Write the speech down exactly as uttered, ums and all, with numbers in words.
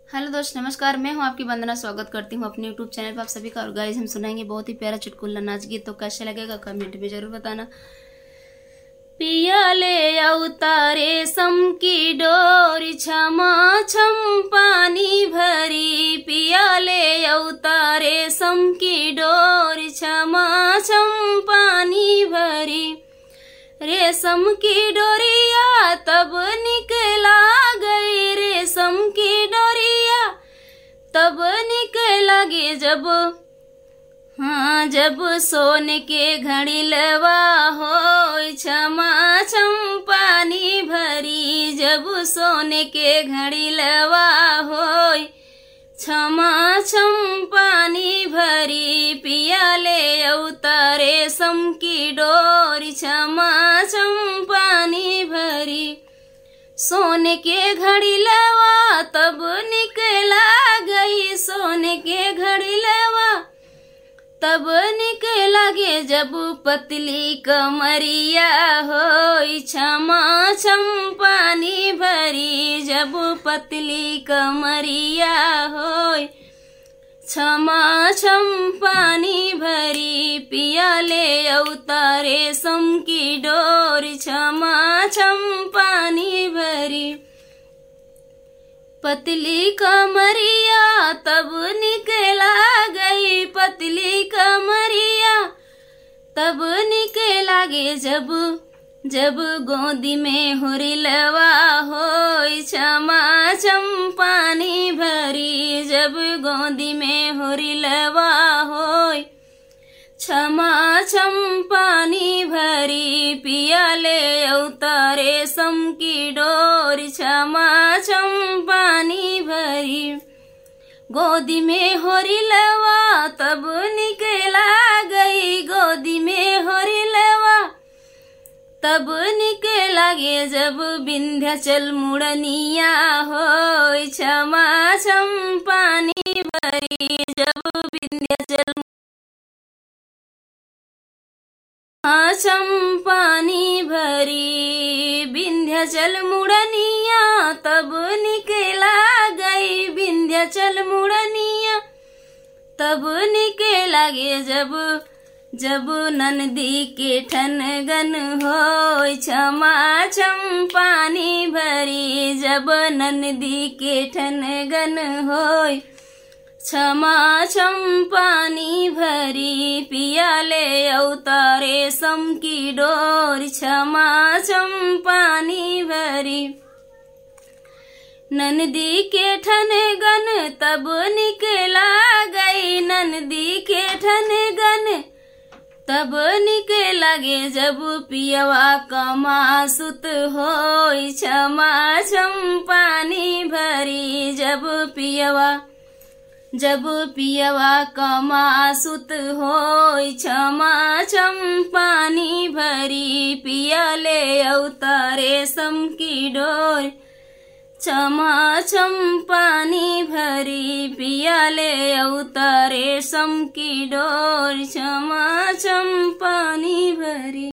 Hello दोस्त, नमस्कार। मैं हूं आपकी वंदना। स्वागत करती हूं अपने यूट्यूब चैनल पर आप सभी का। और गाइस, हम सुनाएंगे बहुत ही प्यारा चुटकुला नाच गीत। तो कैसे लगेगा कमेंट में जरूर बताना। पिया ले अवतारे सम की डोरी, क्षमा छम पानी भरी। पिया ले अवतारे सम की डोरी, क्षमा छम पानी भरी। रेशम की डोरिया तब निकला गई, रेशम की डोरिया तब निकला गे जब, हाँ जब सोने के घड़ी लवा हो, क्षमा छम पानी भरी। जब सोने के घड़ी लवा हो, क्षमा छम पानी भरी। पिया ले अवतारे सम की डोरी, क्षमा छम पानी भरी। सोने के घड़ी लवा तब निकला गई, सोने के घड़ी लवा तब निकला गे जब पतली कमरिया हो, क्षमा छम पानी भरी। जब पतली कमरिया हो, क्षमा छम पानी भरी। पिया ले अवतारे सम की डोरी, क्षमा छम पानी भरी। पतली कमरिया तब निकला गई, पतली कमरिया तब निकला गे जब, जब गोदी में हुरिलवा हो, क्षमा छम पानी भरी। जब गोदी में हुरिलवा हो, क्षमा छम पानी भरी। पिया ले अवतारे सम की डोरी, क्षमा छम पानी भरी। गोदी में होरिलवा तब निकला गई, गोदी में होरिलवा तब निकला गे जब विंध्याचल मुड़निया हो, क्षमा छम पानी भरी। जब विंध्याचल छम पानी भरी। विंध्याचल मुड़निया तब निकला गई, विंध्याचल मुड़निया तब निकला गे जब, जब नंदी के ठनगन हो, क्षमा छम पानी भरी। जब नंदी के ठनगन हो, क्षमा छम पानी भरी। पिया ले अवतारे सम की डोरी, क्षमा छम पानी भरी। नंदी के ठनगन तब निकला गई, नंदी के ठनगन तब निकला गे जब पियवा कमा सुत हो, क्षमा छम पानी भरी। जब पियवा जब पियवा कमा सुत हो, क्षमा छम पानी भरी। पिया ले अवतारे सम की डोरी, क्षमा छम पानी भरी। पिया ले अवतारे सम की डोरी, क्षमा छम पानी भरी।